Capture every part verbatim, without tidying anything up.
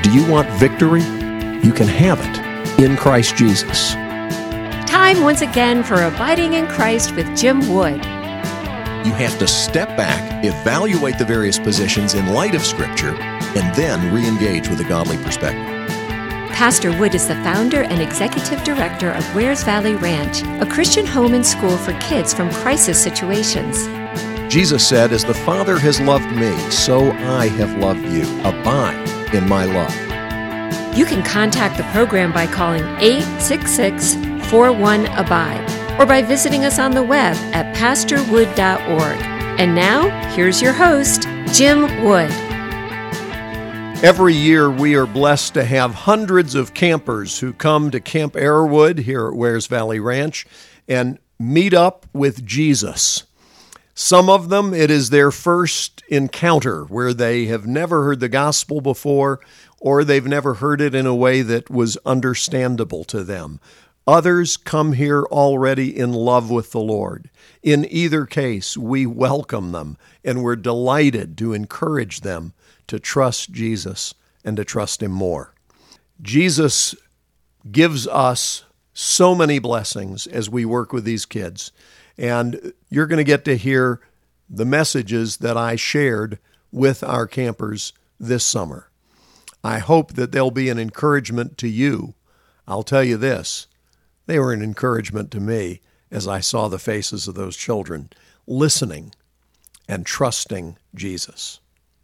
Do you want victory? You can have it in Christ Jesus. Time once again for Abiding in Christ with Jim Wood. You have to step back, evaluate the various positions in light of Scripture, and then re-engage with a godly perspective. Pastor Wood is the founder and executive director of Wares Valley Ranch, a Christian home and school for kids from crisis situations. Jesus said, "As the Father has loved me, so I have loved you. Abide in my love." You can contact the program by calling eight six six, four one, ABIDE or by visiting us on the web at pastor wood dot org. And now, here's your host, Jim Wood. Every year we are blessed to have hundreds of campers who come to Camp Arrowwood here at Wares Valley Ranch and meet up with Jesus. Some of them, it is their first encounter where they have never heard the gospel before, or they've never heard it in a way that was understandable to them. Others come here already in love with the Lord. In either case, we welcome them, and we're delighted to encourage them to trust Jesus and to trust Him more. Jesus gives us so many blessings as we work with these kids, and you're going to get to hear the messages that I shared with our campers this summer. I hope that they'll be an encouragement to you. I'll tell you this, they were an encouragement to me as I saw the faces of those children listening and trusting Jesus.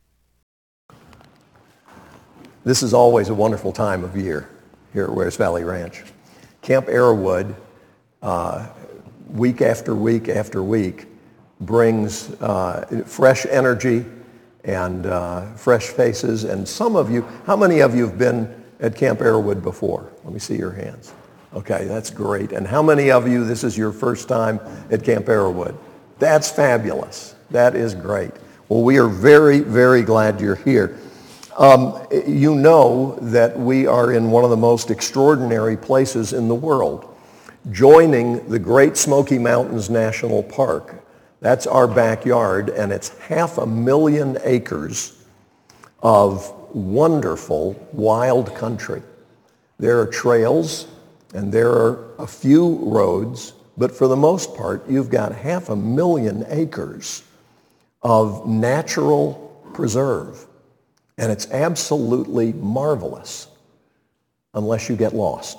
This is always a wonderful time of year here at Wares Valley Ranch. Camp Arrowwood, uh, week after week after week, brings uh, fresh energy and uh, fresh faces. And some of you, how many of you have been at Camp Arrowwood before? Let me see your hands. Okay, that's great. And how many of you, this is your first time at Camp Arrowwood? That's fabulous. That is great. Well, we are very, very glad you're here. Um, you know that we are in one of the most extraordinary places in the world, joining the Great Smoky Mountains National Park. That's our backyard, and it's half a million acres of wonderful wild country. There are trails, and there are a few roads, but for the most part, you've got half a million acres of natural preserve. And it's absolutely marvelous unless you get lost.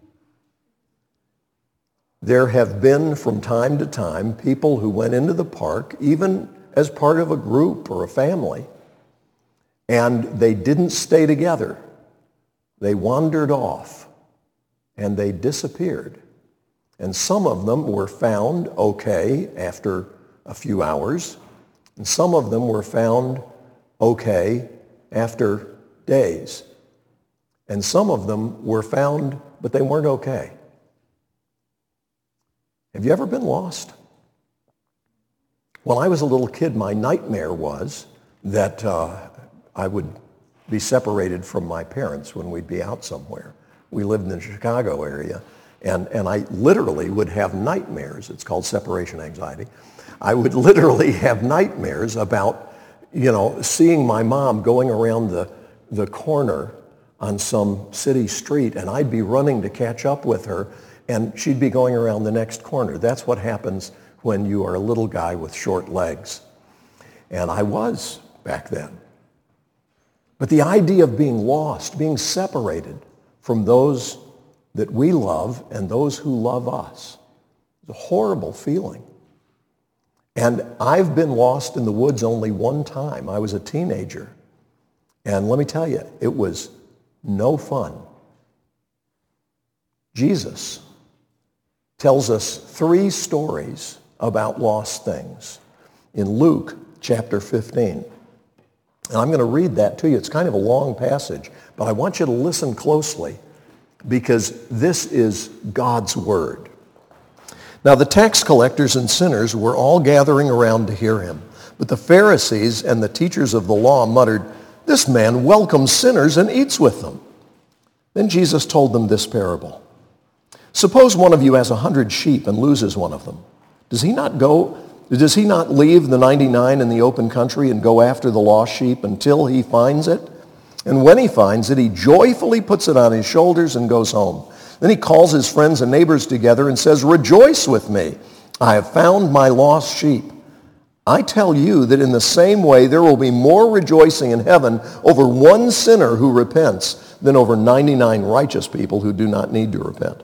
There have been from time to time people who went into the park, even as part of a group or a family, and they didn't stay together. They wandered off and they disappeared. And some of them were found okay after a few hours, and some of them were found okay after days. And some of them were found, but they weren't okay. Have you ever been lost? When I was a little kid, my nightmare was that uh, I would be separated from my parents when we'd be out somewhere. We lived in the Chicago area, and, and I literally would have nightmares. It's called separation anxiety. I would literally have nightmares about you know, seeing my mom going around the, the corner on some city street, and I'd be running to catch up with her, and she'd be going around the next corner. That's what happens when you are a little guy with short legs. And I was back then. But the idea of being lost, being separated from those that we love and those who love us, is a horrible feeling. And I've been lost in the woods only one time. I was a teenager. And let me tell you, it was no fun. Jesus tells us three stories about lost things in Luke chapter fifteen. And I'm going to read that to you. It's kind of a long passage, but I want you to listen closely because this is God's word. Now the tax collectors and sinners were all gathering around to hear him. But the Pharisees and the teachers of the law muttered, "This man welcomes sinners and eats with them." Then Jesus told them this parable. "Suppose one of you has a hundred sheep and loses one of them. Does he not go, does he not leave the ninety-nine in the open country and go after the lost sheep until he finds it? And when he finds it, he joyfully puts it on his shoulders and goes home. Then he calls his friends and neighbors together and says, "Rejoice with me. I have found my lost sheep." I tell you that in the same way there will be more rejoicing in heaven over one sinner who repents than over ninety-nine righteous people who do not need to repent.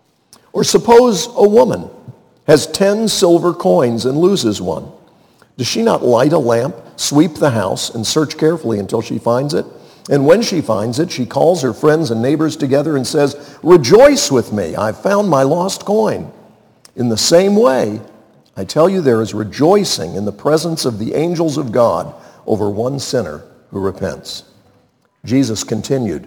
Or suppose a woman has ten silver coins and loses one. Does she not light a lamp, sweep the house, and search carefully until she finds it? And when she finds it, she calls her friends and neighbors together and says, "Rejoice with me, I've found my lost coin." In the same way, I tell you, there is rejoicing in the presence of the angels of God over one sinner who repents. Jesus continued,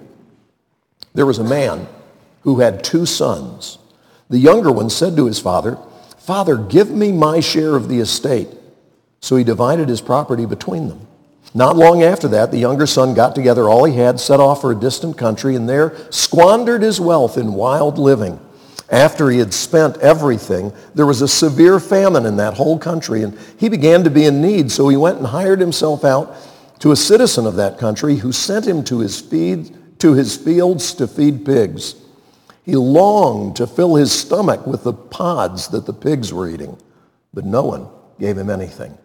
"There was a man who had two sons. The younger one said to his father, 'Father, give me my share of the estate.' So he divided his property between them. Not long after that, the younger son got together all he had, set off for a distant country, and there squandered his wealth in wild living. After he had spent everything, there was a severe famine in that whole country, and he began to be in need, so he went and hired himself out to a citizen of that country who sent him to his feed, to his fields to feed pigs. He longed to fill his stomach with the pods that the pigs were eating, but no one gave him anything.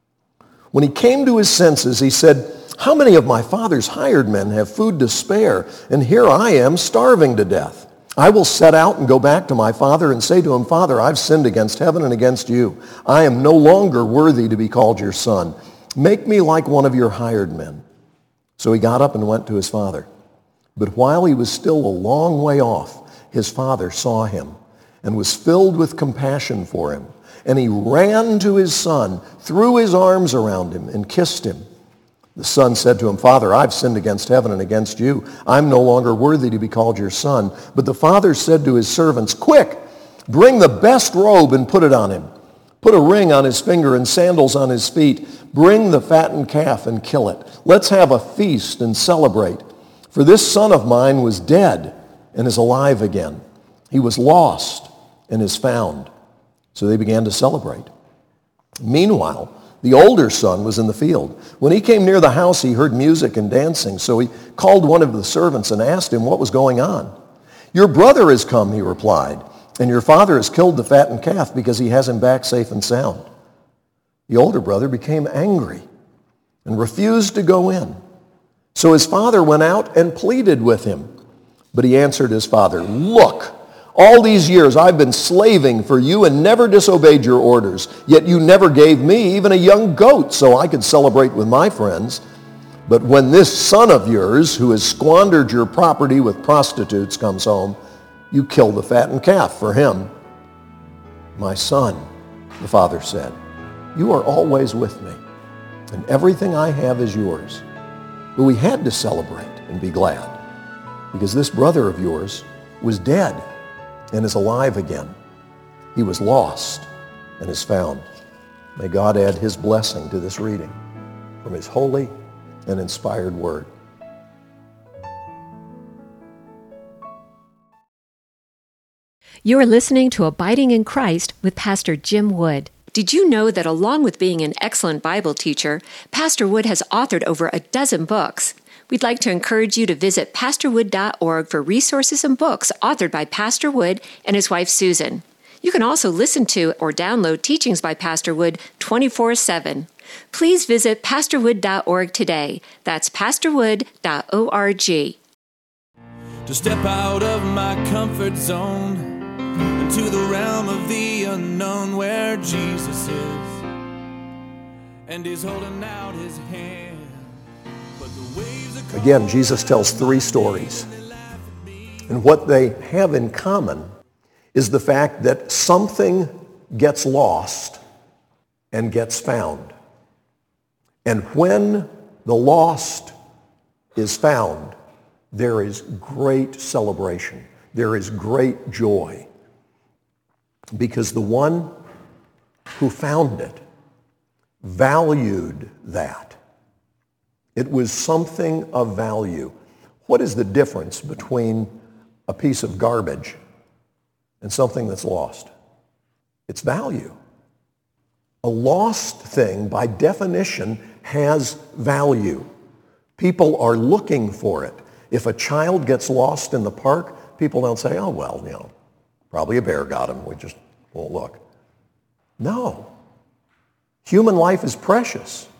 When he came to his senses, he said, 'How many of my father's hired men have food to spare, and here I am starving to death? I will set out and go back to my father and say to him, Father, I've sinned against heaven and against you. I am no longer worthy to be called your son. Make me like one of your hired men.' So he got up and went to his father. But while he was still a long way off, his father saw him and was filled with compassion for him. And he ran to his son, threw his arms around him, and kissed him. The son said to him, 'Father, I've sinned against heaven and against you. I'm no longer worthy to be called your son.' But the father said to his servants, 'Quick, bring the best robe and put it on him. Put a ring on his finger and sandals on his feet. Bring the fattened calf and kill it. Let's have a feast and celebrate. For this son of mine was dead and is alive again. He was lost and is found.' So they began to celebrate. Meanwhile, the older son was in the field. When he came near the house, he heard music and dancing. So he called one of the servants and asked him what was going on. 'Your brother has come,' he replied, 'and your father has killed the fattened calf because he has him back safe and sound.' The older brother became angry and refused to go in. So his father went out and pleaded with him. But he answered his father, 'Look, all these years I've been slaving for you and never disobeyed your orders. Yet you never gave me even a young goat so I could celebrate with my friends. But when this son of yours, who has squandered your property with prostitutes, comes home, you kill the fattened calf for him.' 'My son,' the father said, 'you are always with me, and everything I have is yours.' But we had to celebrate and be glad, because this brother of yours was dead and is alive again. He was lost and is found." May God add his blessing to this reading from his holy and inspired word. You are listening to Abiding in Christ with Pastor Jim Wood. Did you know that along with being an excellent Bible teacher, Pastor Wood has authored over a dozen books? We'd like to encourage you to visit pastor wood dot org for resources and books authored by Pastor Wood and his wife Susan. You can also listen to or download teachings by Pastor Wood twenty-four seven. Please visit pastor wood dot org today. That's pastor wood dot org. To step out of my comfort zone into the realm of the unknown where Jesus is, and he's holding out his hand. Again, Jesus tells three stories. And what they have in common is the fact that something gets lost and gets found. And when the lost is found, there is great celebration. There is great joy. Because the one who found it valued that. It was something of value. What is the difference between a piece of garbage and something that's lost? It's value. A lost thing, by definition, has value. People are looking for it. If a child gets lost in the park, people don't say, oh, well, you know, probably a bear got him. We just won't look. No. Human life is precious.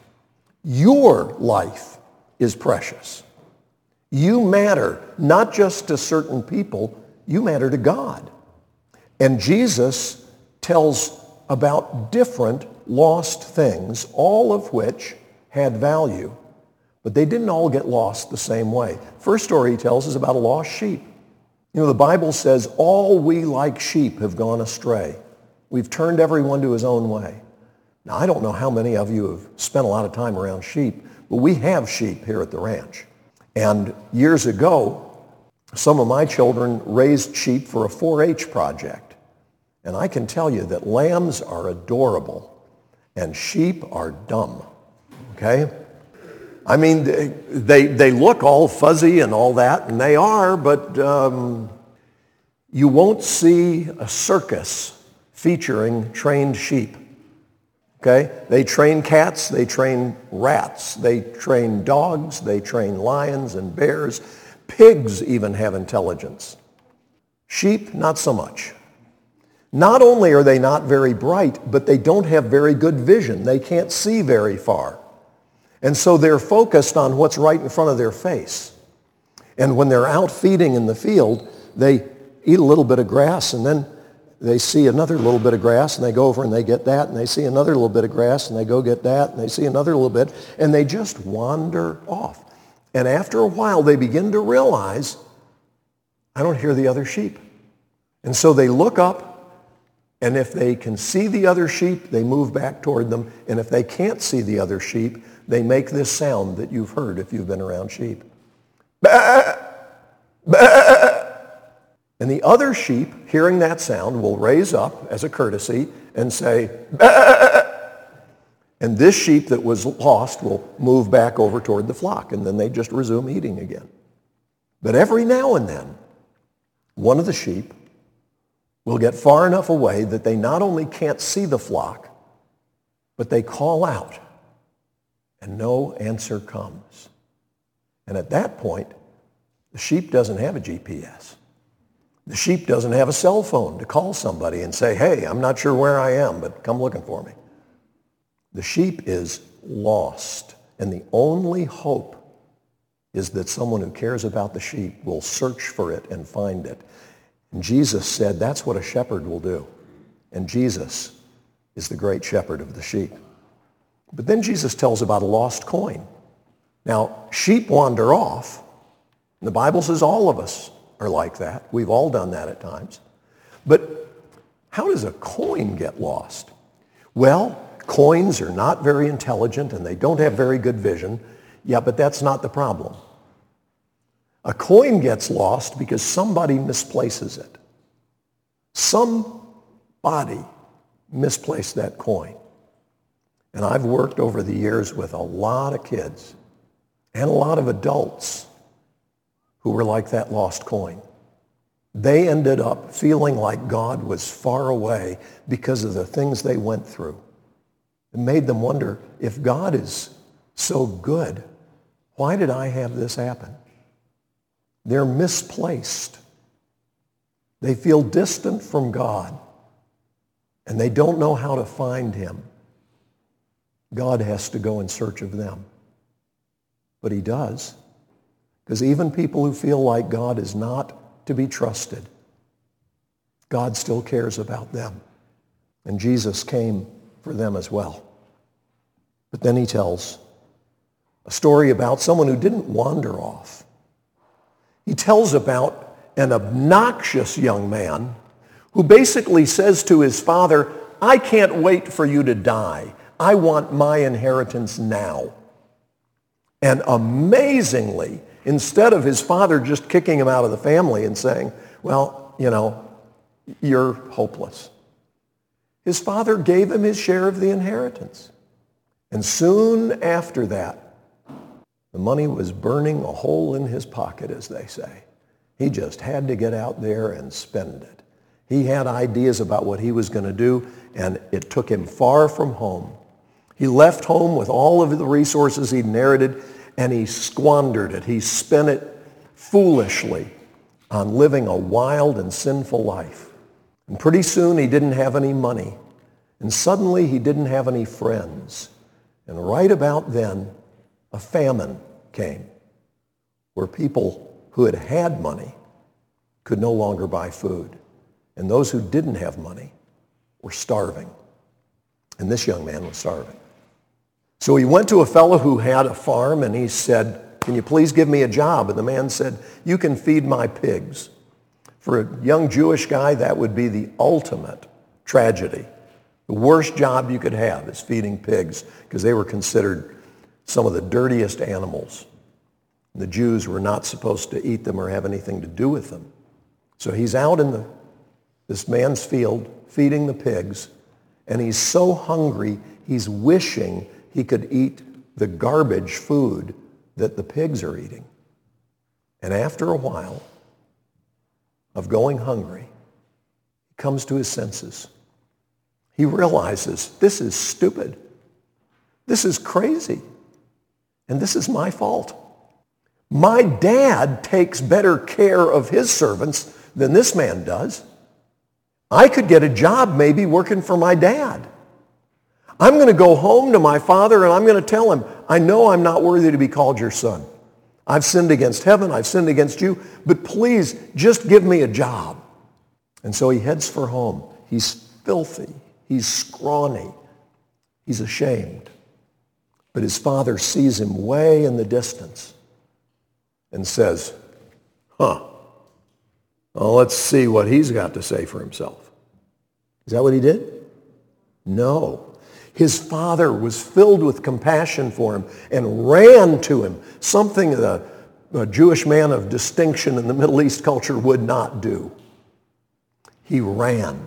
Your life is precious. You matter not just to certain people, you matter to God. And Jesus tells about different lost things, all of which had value, but they didn't all get lost the same way. First story he tells is about a lost sheep. You know, the Bible says, all we like sheep have gone astray. We've turned everyone to his own way. Now, I don't know how many of you have spent a lot of time around sheep, but we have sheep here at the ranch. And years ago, some of my children raised sheep for a four H project. And I can tell you that lambs are adorable and sheep are dumb, okay? I mean, they, they, they look all fuzzy and all that, and they are, but um, you won't see a circus featuring trained sheep, okay? They train cats, they train rats, they train dogs, they train lions and bears. Pigs even have intelligence. Sheep, not so much. Not only are they not very bright, but they don't have very good vision. They can't see very far. And so they're focused on what's right in front of their face. And when they're out feeding in the field, they eat a little bit of grass, and then they see another little bit of grass, and they go over and they get that, and they see another little bit of grass, and they go get that, and they see another little bit, and they just wander off. And after a while, they begin to realize, I don't hear the other sheep. And so they look up, and if they can see the other sheep, they move back toward them. And if they can't see the other sheep, they make this sound that you've heard if you've been around sheep. Bah! Bah! And the other sheep, hearing that sound, will raise up as a courtesy and say, bah! And this sheep that was lost will move back over toward the flock, and then they just resume eating again. But every now and then, one of the sheep will get far enough away that they not only can't see the flock, but they call out, and no answer comes. And at that point, the sheep doesn't have a G P S. The sheep doesn't have a cell phone to call somebody and say, hey, I'm not sure where I am, but come looking for me. The sheep is lost, and the only hope is that someone who cares about the sheep will search for it and find it. And Jesus said that's what a shepherd will do. And Jesus is the great shepherd of the sheep. But then Jesus tells about a lost coin. Now, sheep wander off. And the Bible says all of us are like that. We've all done that at times. But how does a coin get lost? Well, coins are not very intelligent and they don't have very good vision. Yeah, but that's not the problem. A coin gets lost because somebody misplaces it. Somebody misplaced that coin. And I've worked over the years with a lot of kids and a lot of adults who were like that lost coin. They ended up feeling like God was far away because of the things they went through. It made them wonder, if God is so good, why did I have this happen? They're misplaced. They feel distant from God, and they don't know how to find him. God has to go in search of them. But he does, because even people who feel like God is not to be trusted, God still cares about them. And Jesus came for them as well. But then he tells a story about someone who didn't wander off. He tells about an obnoxious young man who basically says to his father, I can't wait for you to die. I want my inheritance now. And amazingly, instead of his father just kicking him out of the family and saying, well, you know, you're hopeless, his father gave him his share of the inheritance. And soon after that, the money was burning a hole in his pocket, as they say. He just had to get out there and spend it. He had ideas about what he was going to do, and it took him far from home. He left home with all of the resources he'd inherited, and he squandered it. He spent it foolishly on living a wild and sinful life. And pretty soon he didn't have any money. And suddenly he didn't have any friends. And right about then, a famine came where people who had had money could no longer buy food. And those who didn't have money were starving. And this young man was starving. So he went to a fellow who had a farm and he said, "Can you please give me a job?" And the man said, "You can feed my pigs." For a young Jewish guy, that would be the ultimate tragedy. The worst job you could have is feeding pigs because they were considered some of the dirtiest animals. The Jews were not supposed to eat them or have anything to do with them. So he's out in the, this man's field feeding the pigs, and he's so hungry he's wishing he could eat the garbage food that the pigs are eating. And after a while of going hungry, he comes to his senses. He realizes, this is stupid. This is crazy. And this is my fault. My dad takes better care of his servants than this man does. I could get a job maybe working for my dad. I'm going to go home to my father and I'm going to tell him, I know I'm not worthy to be called your son. I've sinned against heaven, I've sinned against you, but please just give me a job. And so he heads for home. He's filthy. He's scrawny. He's ashamed. But his father sees him way in the distance and says, huh, well, let's see what he's got to say for himself. Is that what he did? No. His father was filled with compassion for him and ran to him, something that a, a Jewish man of distinction in the Middle East culture would not do. He ran.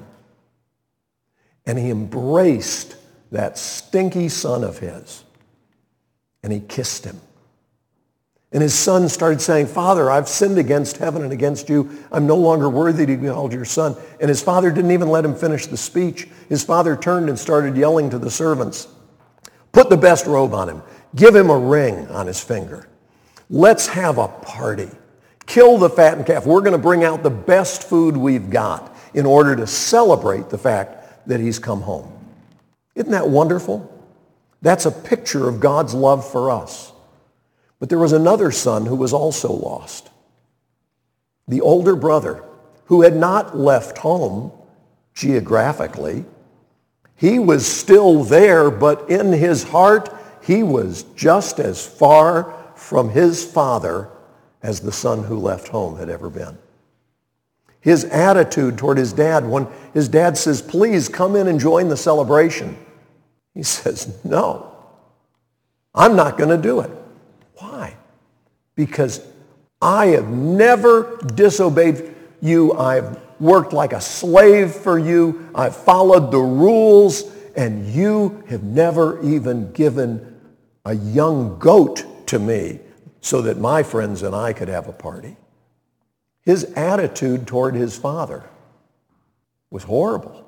And he embraced that stinky son of his. And he kissed him. And his son started saying, Father, I've sinned against heaven and against you. I'm no longer worthy to be called your son. And his father didn't even let him finish the speech. His father turned and started yelling to the servants, put the best robe on him. Give him a ring on his finger. Let's have a party. Kill the fattened calf. We're going to bring out the best food we've got in order to celebrate the fact that he's come home. Isn't that wonderful? That's a picture of God's love for us. But there was another son who was also lost. The older brother, who had not left home geographically. He was still there, but in his heart, he was just as far from his father as the son who left home had ever been. His attitude toward his dad, when his dad says, please come in and join the celebration, he says, no, I'm not going to do it. Why? Because I have never disobeyed you. I've worked like a slave for you. I've followed the rules, and you have never even given a young goat to me so that my friends and I could have a party. His attitude toward his father was horrible.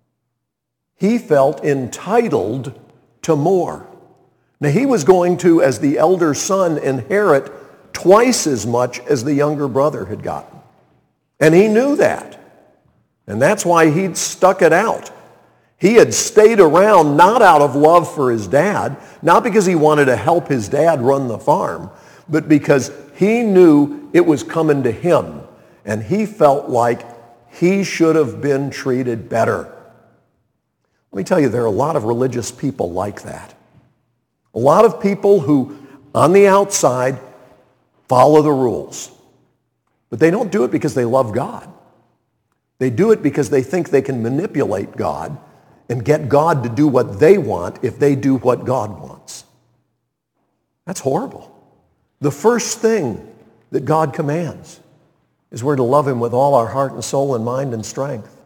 He felt entitled to more. Now, he was going to, as the elder son, inherit twice as much as the younger brother had gotten. And he knew that. And that's why he'd stuck it out. He had stayed around not out of love for his dad, not because he wanted to help his dad run the farm, but because he knew it was coming to him. And he felt like he should have been treated better. Let me tell you, there are a lot of religious people like that. A lot of people who, on the outside, follow the rules. But they don't do it because they love God. They do it because they think they can manipulate God and get God to do what they want if they do what God wants. That's horrible. The first thing that God commands is we're to love him with all our heart and soul and mind and strength.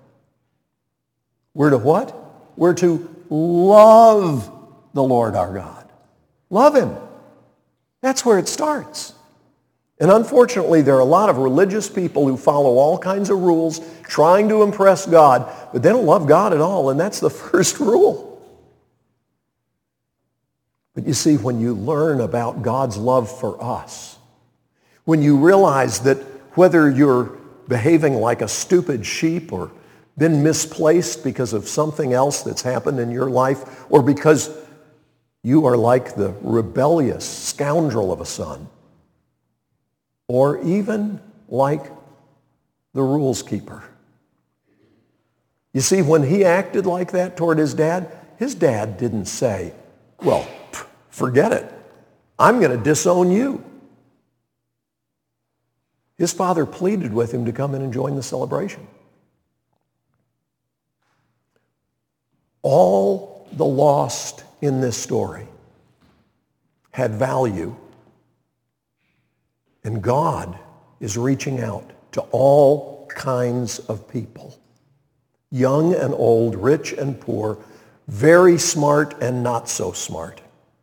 We're to what? We're to love the Lord our God. Love him. That's where it starts. And unfortunately, there are a lot of religious people who follow all kinds of rules, trying to impress God, but they don't love God at all, and that's the first rule. But you see, when you learn about God's love for us, when you realize that whether you're behaving like a stupid sheep or been misplaced because of something else that's happened in your life, or because you are like the rebellious scoundrel of a son, or even like the rules keeper. You see, when he acted like that toward his dad, his dad didn't say, well, pff, forget it. I'm going to disown you. His father pleaded with him to come in and join the celebration. All the lost in this story had value, and God is reaching out to all kinds of people, young and old, rich and poor, very smart and not so smart,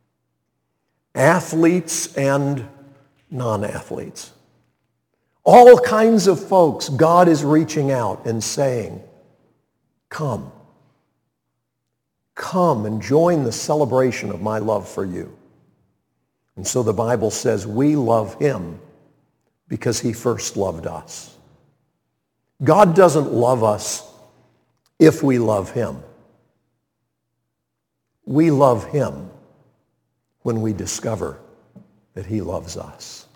athletes and non-athletes. All kinds of folks, God is reaching out and saying, come. Come and join the celebration of my love for you. And so the Bible says we love him because he first loved us. God doesn't love us if we love him. We love him when we discover that he loves us.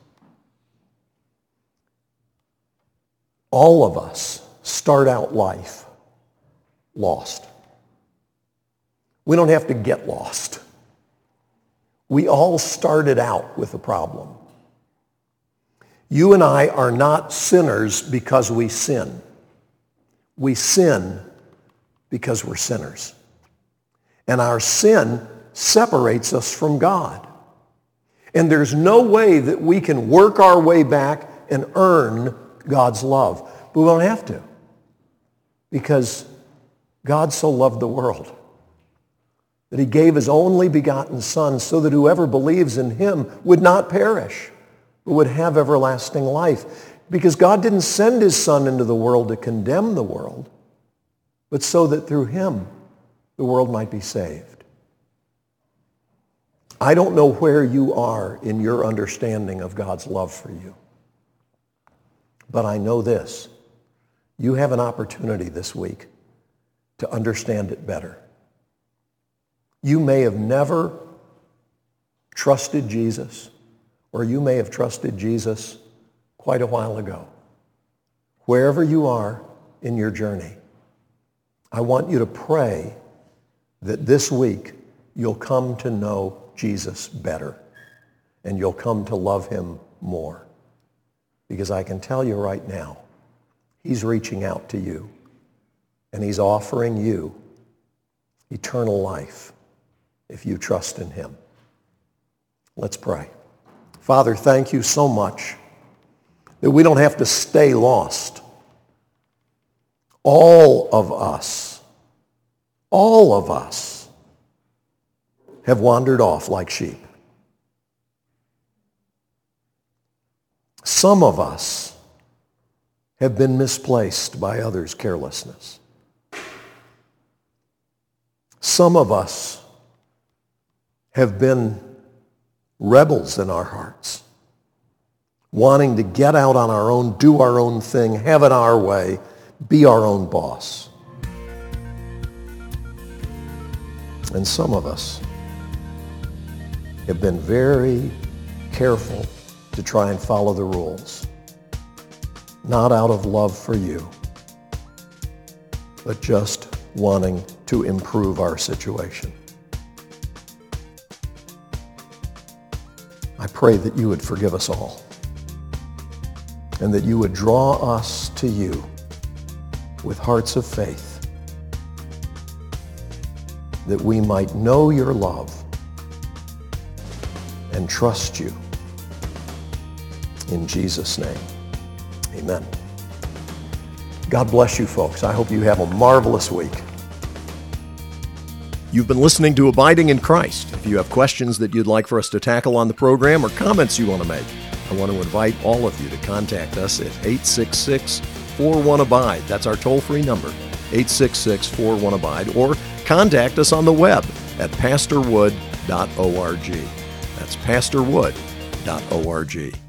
All of us start out life lost. We don't have to get lost. We all started out with a problem. You and I are not sinners because we sin. We sin because we're sinners. And our sin separates us from God. And there's no way that we can work our way back and earn God's love. But we don't have to, because God so loved the world that he gave his only begotten Son so that whoever believes in him would not perish, but would have everlasting life. Because God didn't send his Son into the world to condemn the world, but so that through him the world might be saved. I don't know where you are in your understanding of God's love for you, but I know this. You have an opportunity this week to understand it better. You may have never trusted Jesus, or you may have trusted Jesus quite a while ago. Wherever you are in your journey, I want you to pray that this week you'll come to know Jesus better and you'll come to love him more. Because I can tell you right now, he's reaching out to you and he's offering you eternal life if you trust in him. Let's pray. Father, thank you so much that we don't have to stay lost. All of us, all of us have wandered off like sheep. Some of us have been misplaced by others' carelessness. Some of us have been rebels in our hearts, wanting to get out on our own, do our own thing, have it our way, be our own boss. And some of us have been very careful to try and follow the rules, not out of love for you, but just wanting to improve our situation. I pray that you would forgive us all and that you would draw us to you with hearts of faith, that we might know your love and trust you. In Jesus' name, amen. God bless you, folks. I hope you have a marvelous week. You've been listening to Abiding in Christ. If you have questions that you'd like for us to tackle on the program or comments you want to make, I want to invite all of you to contact us at eight six six, four one, ABIDE. That's our toll-free number, eight six six, four one, ABIDE. Or contact us on the web at pastor wood dot org. That's pastor wood dot org.